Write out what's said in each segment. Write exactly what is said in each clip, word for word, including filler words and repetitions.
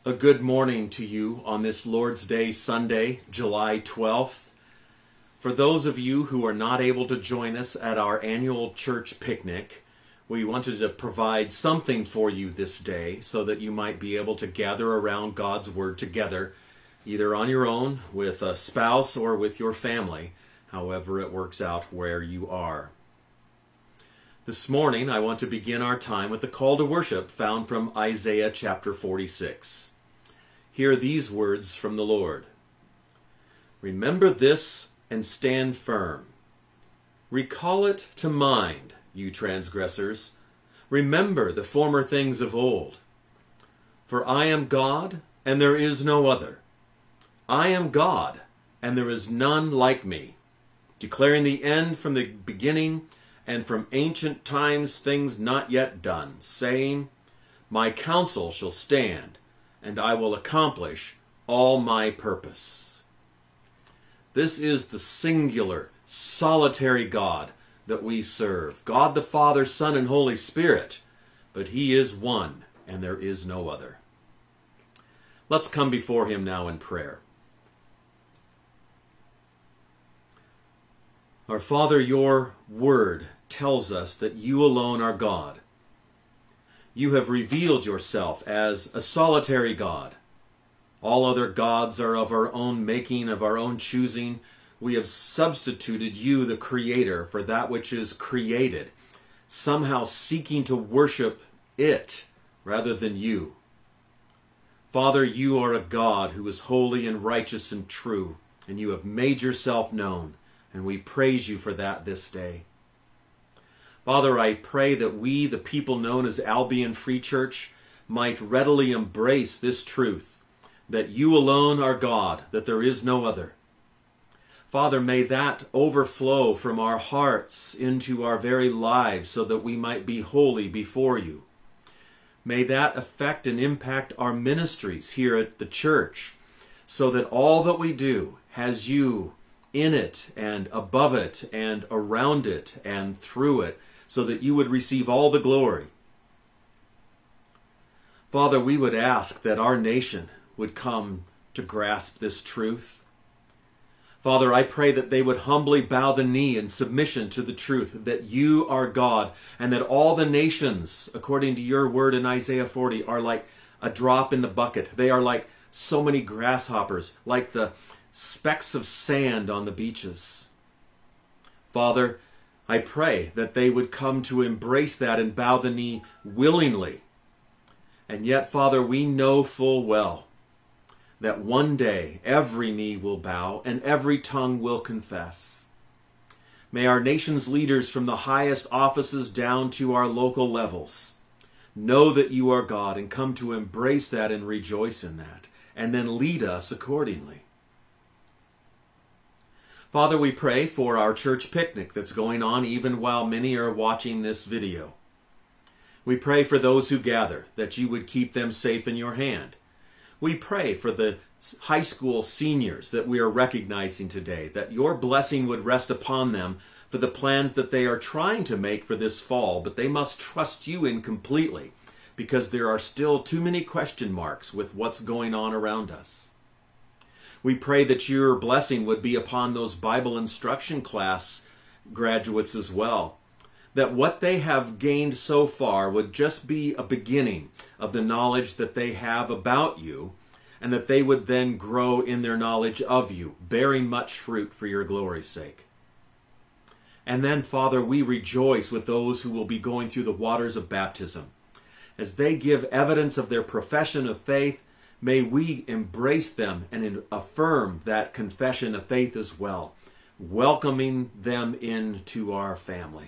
A good morning to you on this Lord's Day Sunday, July twelfth. For those of you who are not able to join us at our annual church picnic, we wanted to provide something for you this day so that you might be able to gather around God's Word together, either on your own, with a spouse, or with your family, however it works out where you are. This morning, I want to begin our time with the call to worship found from Isaiah chapter forty-six. Hear these words from the Lord. Remember this and stand firm. Recall it to mind, you transgressors. Remember the former things of old. For I am God, and there is no other. I am God, and there is none like me, declaring the end from the beginning, and from ancient times things not yet done, saying, My counsel shall stand, and I will accomplish all my purpose. This is the singular, solitary God that we serve, God the Father, Son, and Holy Spirit, but He is one, and there is no other. Let's come before Him now in prayer. Our Father, your word tells us that you alone are God. You have revealed yourself as a solitary God. All other gods are of our own making, of our own choosing. We have substituted you, the Creator, for that which is created, somehow seeking to worship it rather than you. Father, you are a God who is holy and righteous and true, and you have made yourself known, and we praise you for that this day. Father, I pray that we, the people known as Albion Free Church, might readily embrace this truth, that you alone are God, that there is no other. Father, may that overflow from our hearts into our very lives so that we might be holy before you. May that affect and impact our ministries here at the church so that all that we do has you in it and above it and around it and through it, so that you would receive all the glory. Father, we would ask that our nation would come to grasp this truth. Father, I pray that they would humbly bow the knee in submission to the truth that you are God, and that all the nations, according to your word in Isaiah forty, are like a drop in the bucket. They are like so many grasshoppers, like the specks of sand on the beaches. Father, I pray that they would come to embrace that and bow the knee willingly. And yet, Father, we know full well that one day every knee will bow and every tongue will confess. May our nation's leaders from the highest offices down to our local levels know that you are God and come to embrace that and rejoice in that, and then lead us accordingly. Father, we pray for our church picnic that's going on even while many are watching this video. We pray for those who gather, that you would keep them safe in your hand. We pray for the high school seniors that we are recognizing today, that your blessing would rest upon them for the plans that they are trying to make for this fall, but they must trust you in completely because there are still too many question marks with what's going on around us. We pray that your blessing would be upon those Bible instruction class graduates as well. That what they have gained so far would just be a beginning of the knowledge that they have about you, and that they would then grow in their knowledge of you, bearing much fruit for your glory's sake. And then, Father, we rejoice with those who will be going through the waters of baptism. As they give evidence of their profession of faith, may we embrace them and affirm that confession of faith as well, welcoming them into our family.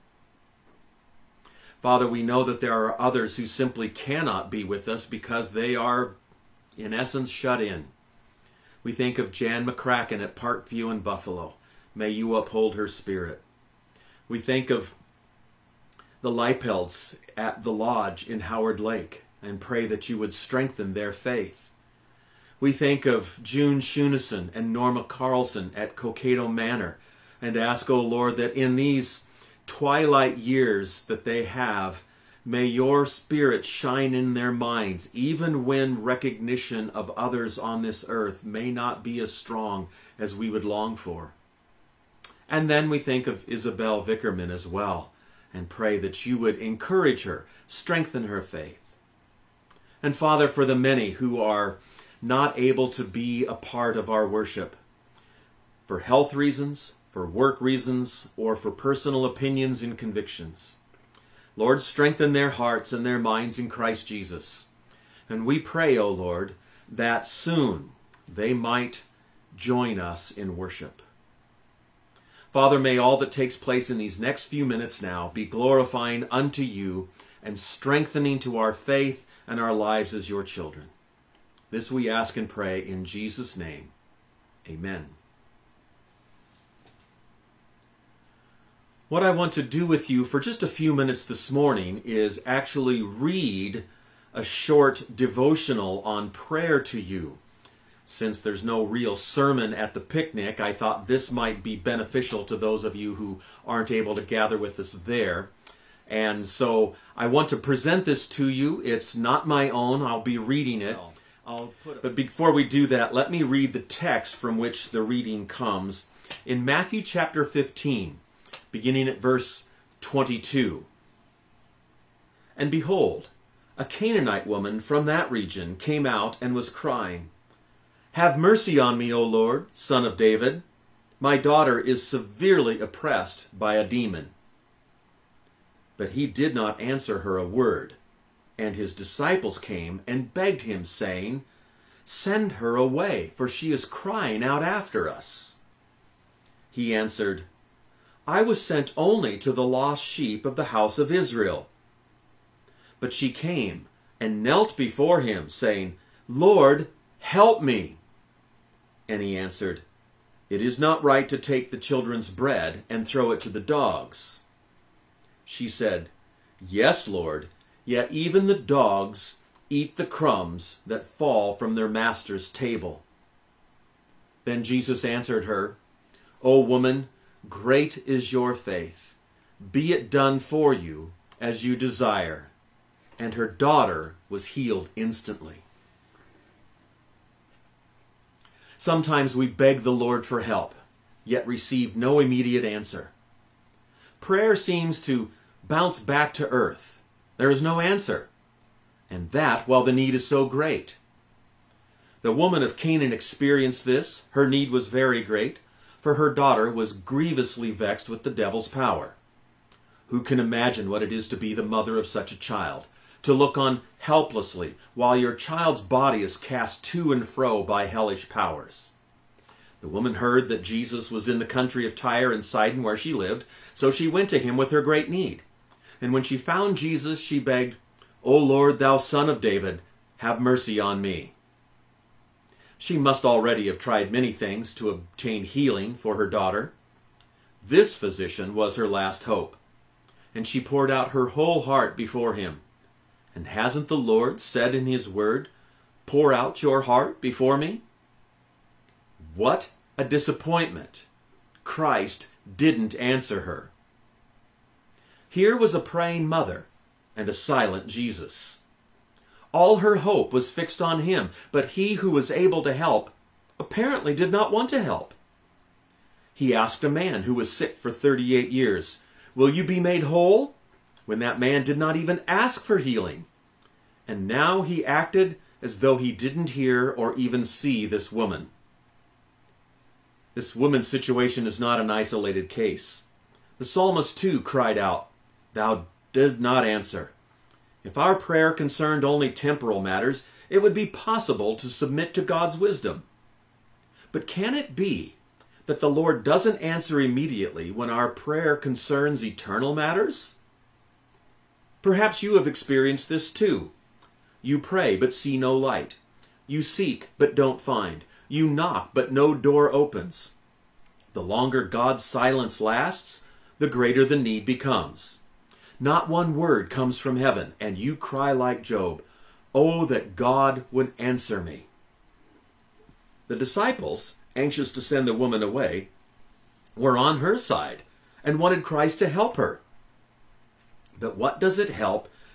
Father, we know that there are others who simply cannot be with us because they are, in essence, shut in. We think of Jan McCracken at Parkview in Buffalo. May you uphold her spirit. We think of the Leipelds at the lodge in Howard Lake, and pray that you would strengthen their faith. We think of June Shunison and Norma Carlson at Cokato Manor, and ask, O Lord, that in these twilight years that they have, May your Spirit shine in their minds, even when recognition of others on this earth may not be as strong as we would long for. And then we think of Isabel Vickerman as well, and pray that you would encourage her, strengthen her faith. And Father, for the many who are not able to be a part of our worship, for health reasons, for work reasons, or for personal opinions and convictions, Lord, strengthen their hearts and their minds in Christ Jesus. And we pray, O Lord, that soon they might join us in worship. Father, may all that takes place in these next few minutes now be glorifying unto you and strengthening to our faith and our lives as your children. This we ask and pray in Jesus' name. Amen. What I want to do with you for just a few minutes this morning is actually read a short devotional on prayer to you. Since there's no real sermon at the picnic, I thought this might be beneficial to those of you who aren't able to gather with us there. And so I want to present this to you. It's not my own. I'll be reading it. I'll put it. But before we do that, let me read the text from which the reading comes. In Matthew chapter fifteen, beginning at verse twenty-two. And behold, a Canaanite woman from that region came out and was crying, "Have mercy on me, O Lord, Son of David. My daughter is severely oppressed by a demon." But he did not answer her a word. And his disciples came and begged him, saying, "Send her away, for she is crying out after us." He answered, "I was sent only to the lost sheep of the house of Israel." But she came and knelt before him, saying, "Lord, help me." And he answered, "It is not right to take the children's bread and throw it to the dogs." She said, "Yes, Lord, yet even the dogs eat the crumbs that fall from their master's table." Then Jesus answered her, "O woman, great is your faith. Be it done for you as you desire." And her daughter was healed instantly. Sometimes we beg the Lord for help, yet receive no immediate answer. Prayer seems to bounce back to earth. There is no answer, and that while the need is so great. The woman of Canaan experienced this. Her need was very great, for her daughter was grievously vexed with the devil's power. Who can imagine what it is to be the mother of such a child? To look on helplessly while your child's body is cast to and fro by hellish powers. The woman heard that Jesus was in the country of Tyre and Sidon where she lived, so she went to him with her great need. And when she found Jesus, she begged, "O Lord, thou Son of David, have mercy on me." She must already have tried many things to obtain healing for her daughter. This physician was her last hope, and she poured out her whole heart before him. And hasn't the Lord said in his word, "Pour out your heart before me"? What a disappointment! Christ didn't answer her. Here was a praying mother and a silent Jesus. All her hope was fixed on him, but he who was able to help apparently did not want to help. He asked a man who was sick for thirty-eight years, "Will you be made whole?" when that man did not even ask for healing. And now he acted as though he didn't hear or even see this woman. This woman's situation is not an isolated case. The psalmist too cried out, "Thou didst not answer." If our prayer concerned only temporal matters, it would be possible to submit to God's wisdom. But can it be that the Lord doesn't answer immediately when our prayer concerns eternal matters? Perhaps you have experienced this too. You pray but see no light. You seek but don't find. You knock but no door opens. The longer God's silence lasts, the greater the need becomes. Not one word comes from heaven, and you cry like Job, "Oh, that God would answer me." The disciples, anxious to send the woman away, were on her side and wanted Christ to help her. But what does it help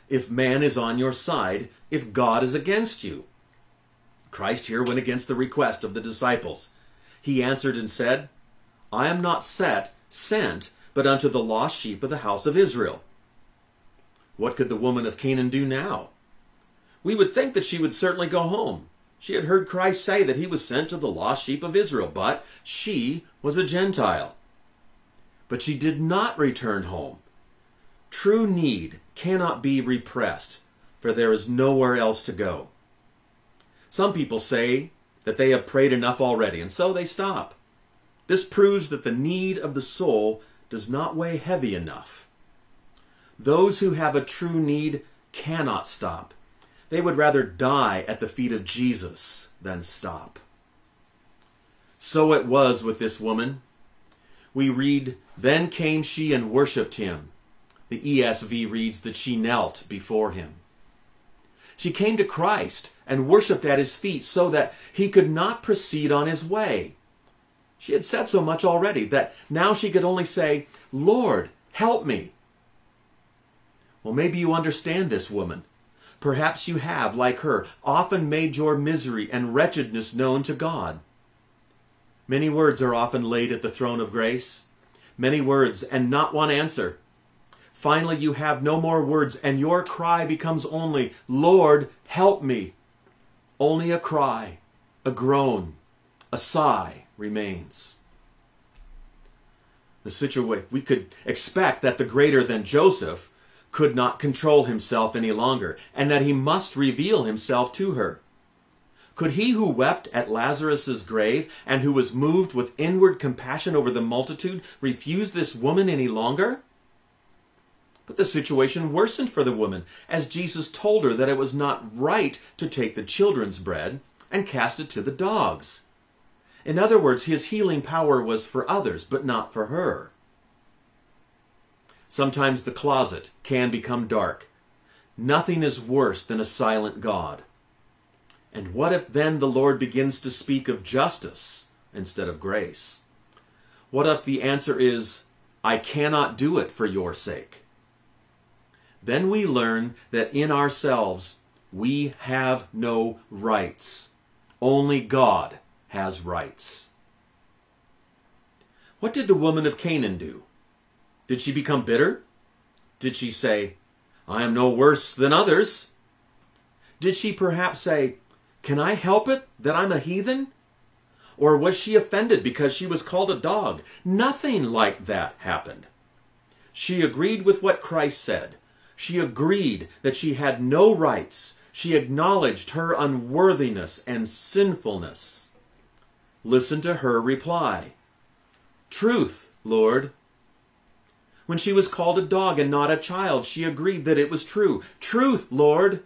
if man is on your side, if God is against you?" Christ here went against the request of the disciples. He answered and said, "I am not set, sent, but unto the lost sheep of the house of Israel." What could the woman of Canaan do now? We would think that she would certainly go home. She had heard Christ say that he was sent to the lost sheep of Israel, but she was a Gentile. But she did not return home. True need cannot be repressed, for there is nowhere else to go. Some people say that they have prayed enough already, and so they stop. This proves that the need of the soul does not weigh heavy enough. Those who have a true need cannot stop. They would rather die at the feet of Jesus than stop. So it was with this woman. We read, "Then came she and worshipped him." The E S V reads that she knelt before him. She came to Christ and worshipped at his feet so that he could not proceed on his way. She had said so much already that now she could only say, "Lord, help me." Well, maybe you understand this woman. Perhaps you have, like her, often made your misery and wretchedness known to God. Many words are often laid at the throne of grace. Many words and not one answer. Finally, you have no more words, and your cry becomes only, "Lord, help me." Only a cry, a groan, a sigh remains. The situation, we could expect that the greater than Joseph could not control himself any longer, and that he must reveal himself to her. Could he who wept at Lazarus' grave, and who was moved with inward compassion over the multitude, refuse this woman any longer? But the situation worsened for the woman, as Jesus told her that it was not right to take the children's bread and cast it to the dogs. In other words, his healing power was for others, but not for her. Sometimes the closet can become dark. Nothing is worse than a silent God. And what if then the Lord begins to speak of justice instead of grace? What if the answer is, "I cannot do it for your sake"? Then we learn that in ourselves we have no rights. Only God has rights. What did the woman of Canaan do? Did she become bitter? Did she say, "I am no worse than others"? Did she perhaps say, "Can I help it that I'm a heathen"? Or was she offended because she was called a dog? Nothing like that happened. She agreed with what Christ said. She agreed that she had no rights. She acknowledged her unworthiness and sinfulness. Listen to her reply. "Truth, Lord." When she was called a dog and not a child, she agreed that it was true. "Truth, Lord."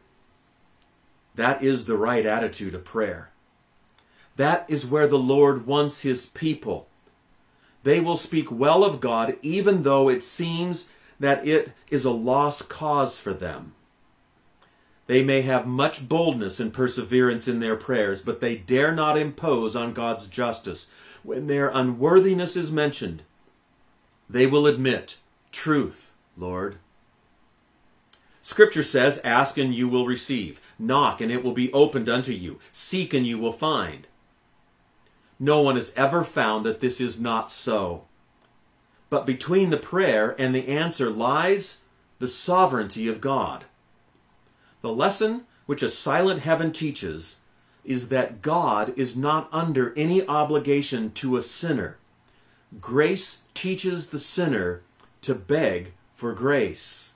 That is the right attitude of prayer. That is where the Lord wants his people. They will speak well of God even though it seems that it is a lost cause for them. They may have much boldness and perseverance in their prayers, but they dare not impose on God's justice. When their unworthiness is mentioned, they will admit, "Truth, Lord." Scripture says, "Ask and you will receive. Knock and it will be opened unto you. Seek and you will find." No one has ever found that this is not so. But between the prayer and the answer lies the sovereignty of God. The lesson which a silent heaven teaches is that God is not under any obligation to a sinner. Grace teaches the sinner to beg for grace.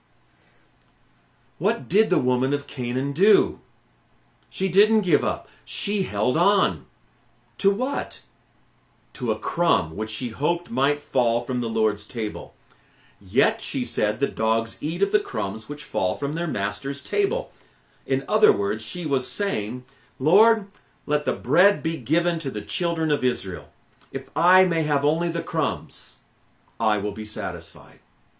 What did the woman of Canaan do? She didn't give up. She held on. To what? To a crumb which she hoped might fall from the Lord's table. Yet, she said, the dogs eat of the crumbs which fall from their master's table. In other words, she was saying, "Lord, let the bread be given to the children of Israel. If I may have only the crumbs, I will be satisfied."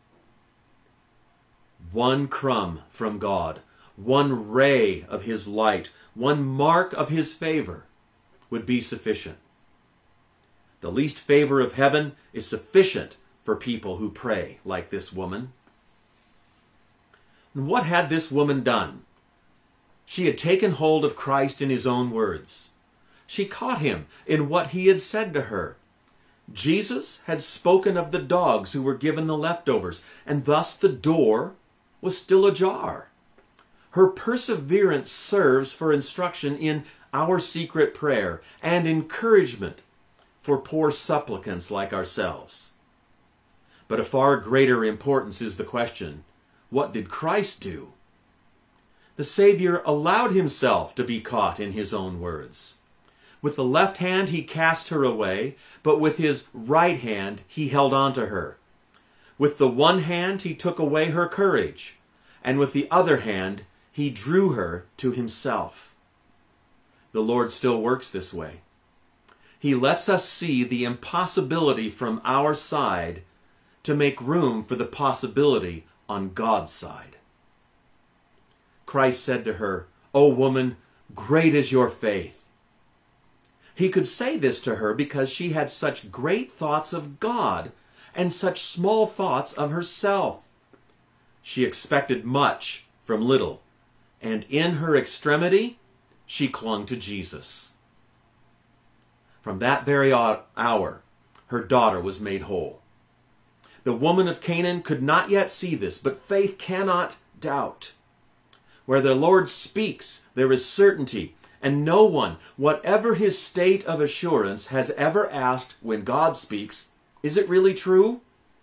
One crumb from God, one ray of his light, one mark of his favor would be sufficient. The least favor of heaven is sufficient for people who pray like this woman. And what had this woman done? She had taken hold of Christ in his own words. She caught him in what he had said to her. Jesus had spoken of the dogs who were given the leftovers, and thus the door was still ajar. Her perseverance serves for instruction in our secret prayer and encouragement for poor supplicants like ourselves. But of far greater importance is the question, what did Christ do? The Savior allowed himself to be caught in his own words. With the left hand he cast her away, but with his right hand he held on to her. With the one hand he took away her courage, and with the other hand he drew her to himself. The Lord still works this way. He lets us see the impossibility from our side to make room for the possibility on God's side. Christ said to her, "O woman, great is your faith." He could say this to her because she had such great thoughts of God and such small thoughts of herself. She expected much from little, and in her extremity, she clung to Jesus. From that very hour, her daughter was made whole. The woman of Canaan could not yet see this, but faith cannot doubt. Where the Lord speaks, there is certainty, and no one, whatever his state of assurance, has ever asked when God speaks, "Is it really true?"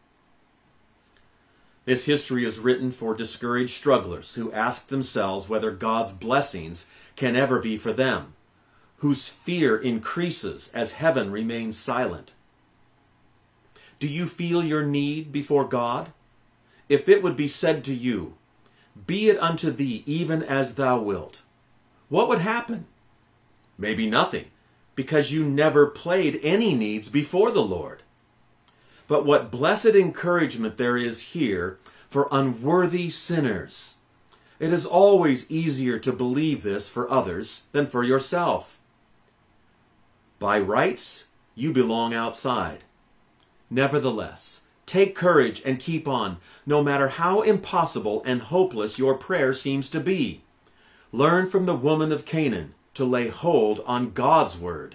This history is written for discouraged strugglers who ask themselves whether God's blessings can ever be for them, whose fear increases as heaven remains silent. Do you feel your need before God? If it would be said to you, "Be it unto thee even as thou wilt," what would happen? Maybe nothing, because you never played any needs before the Lord. But what blessed encouragement there is here for unworthy sinners. It is always easier to believe this for others than for yourself. By rights, you belong outside. Nevertheless, take courage and keep on, no matter how impossible and hopeless your prayer seems to be. Learn from the woman of Canaan to lay hold on God's word.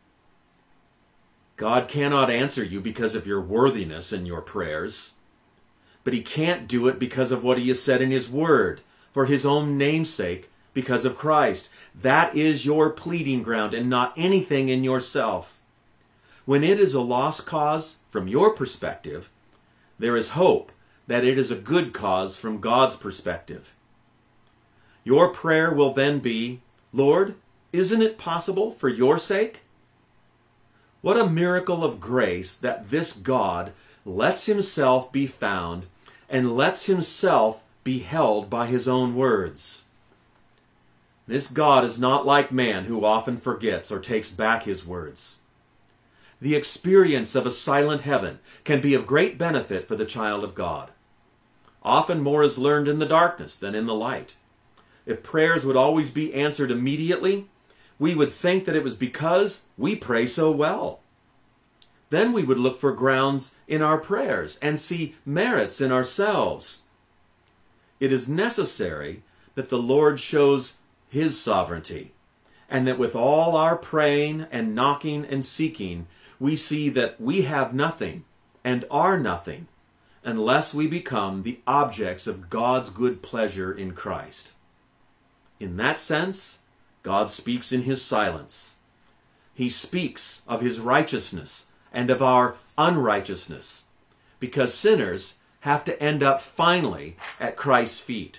God cannot answer you because of your worthiness in your prayers, but he can't do it because of what he has said in his word, for his own name's sake, because of Christ. That is your pleading ground and not anything in yourself. When it is a lost cause from your perspective, there is hope that it is a good cause from God's perspective. Your prayer will then be, "Lord, isn't it possible for your sake?" What a miracle of grace that this God lets himself be found and lets himself be held by his own words. This God is not like man, who often forgets or takes back his words. The experience of a silent heaven can be of great benefit for the child of God. Often more is learned in the darkness than in the light. If prayers would always be answered immediately, we would think that it was because we pray so well. Then we would look for grounds in our prayers and see merits in ourselves. It is necessary that the Lord shows his sovereignty, and that with all our praying and knocking and seeking, we see that we have nothing and are nothing unless we become the objects of God's good pleasure in Christ. In that sense, God speaks in his silence. He speaks of his righteousness and of our unrighteousness, because sinners have to end up finally at Christ's feet.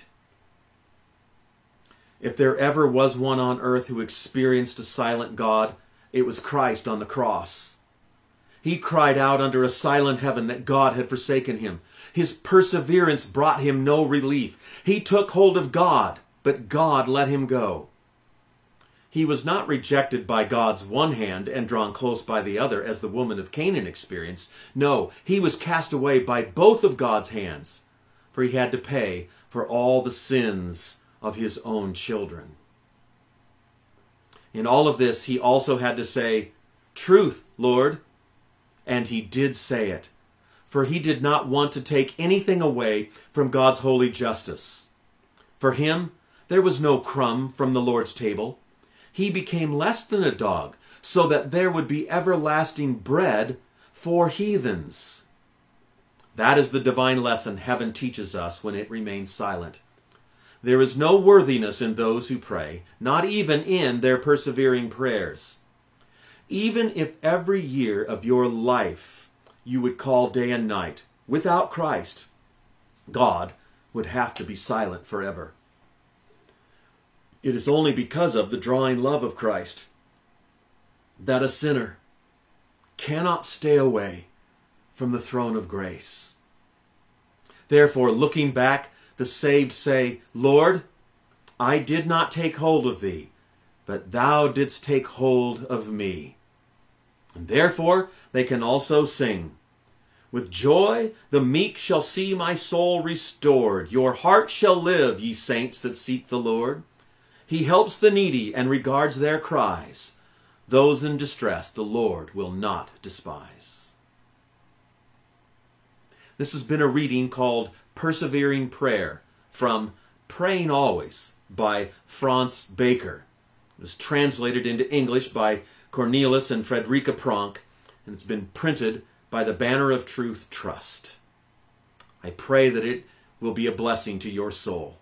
If there ever was one on earth who experienced a silent God, it was Christ on the cross. He cried out under a silent heaven that God had forsaken him. His perseverance brought him no relief. He took hold of God, but God let him go. He was not rejected by God's one hand and drawn close by the other, as the woman of Canaan experienced. No, he was cast away by both of God's hands, for he had to pay for all the sins of his own children. In all of this, he also had to say, "Truth, Lord." And he did say it, for he did not want to take anything away from God's holy justice. For him, there was no crumb from the Lord's table. He became less than a dog, so that there would be everlasting bread for heathens. That is the divine lesson heaven teaches us when it remains silent. There is no worthiness in those who pray, not even in their persevering prayers. Even if every year of your life you would call day and night, without Christ, God would have to be silent forever. It is only because of the drawing love of Christ that a sinner cannot stay away from the throne of grace. Therefore, looking back, the saved say, Lord, I did not take hold of thee, but thou didst take hold of me. And therefore they can also sing, with joy the meek shall see my soul restored. Your heart shall live, ye saints that seek the Lord. He helps the needy and regards their cries. Those in distress the Lord will not despise. This has been a reading called Persevering Prayer from Praying Always by Franz Baker. It was translated into English by Cornelius and Frederica Pronk, and it's been printed by the Banner of Truth Trust. I pray that it will be a blessing to your soul.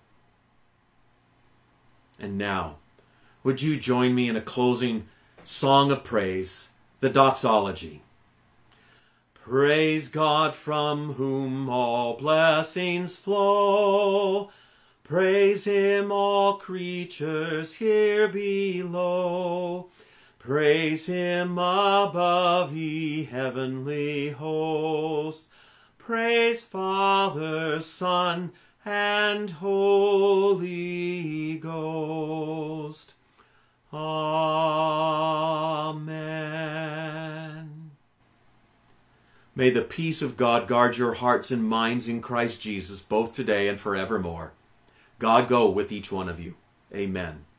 And now, would you join me in a closing song of praise, the doxology? Praise God from whom all blessings flow. Praise him, all creatures here below. Praise him above, ye heavenly hosts. Praise Father, Son, and Holy Ghost. Amen. May the peace of God guard your hearts and minds in Christ Jesus, both today and forevermore. God go with each one of you. Amen.